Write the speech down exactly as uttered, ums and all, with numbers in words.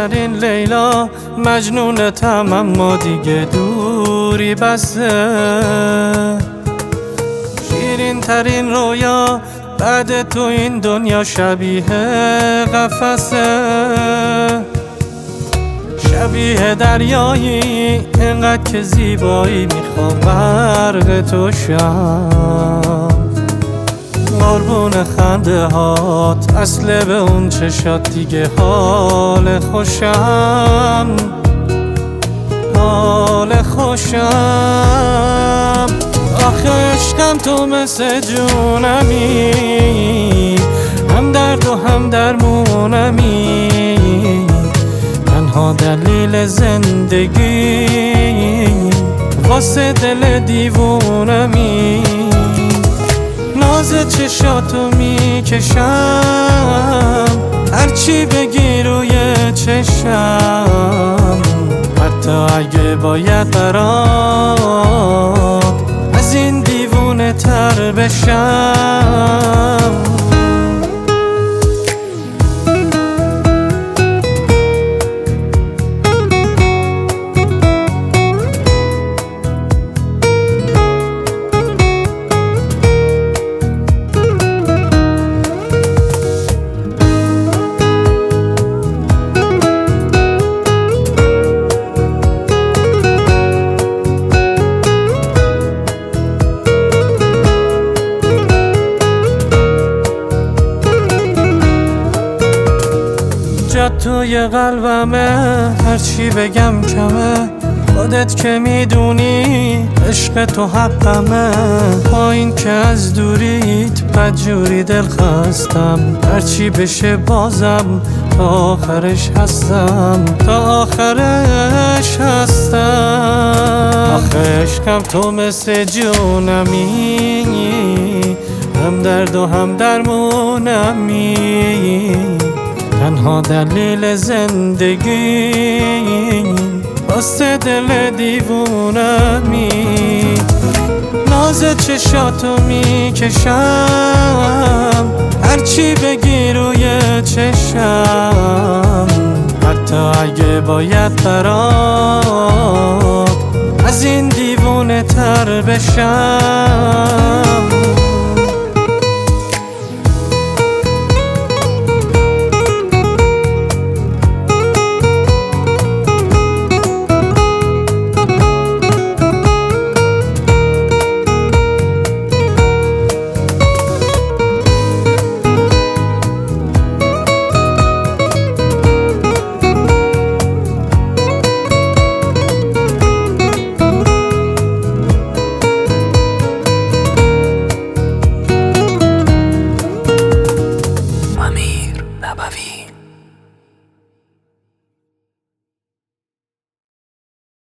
ترین لیلا مجنونتم، اما دیگه دوری بسه. شیرین ترین رویا بعد تو این دنیا شبیه قفسه. شبیه دریایی اینقدر که زیبایی، میخوام غرق تو شم. قربون خنده هات اصل به اون چشات، دیگه حال خوشم حال خوشم. آخه عشقم تو مثل جونمی، هم درد و هم درمونمی. تنها دلیل زندگی واسه دل دیوونمی. ناز چشاتو میکشم، هرچی بگی روی چشم. حتی اگه باید برات از این دیوونه تر بشم. جات توی قلبمه، هرچی بگم کمه. خودت که میدونی عشق تو حقمه. با این که از دوریت بدجوری دل خستم، هرچی بشه بازم تا آخرش هستم تا آخرش هستم. آخه عشقم تو مثل جونمی، هم درد و هم درمونمی. تنها دلیل زندگی واسه دل دیوونمی. ناز چشاتو میکشم، هرچی بگی روی چشم. حتی اگه باید برات از این دیوونه تر بشم.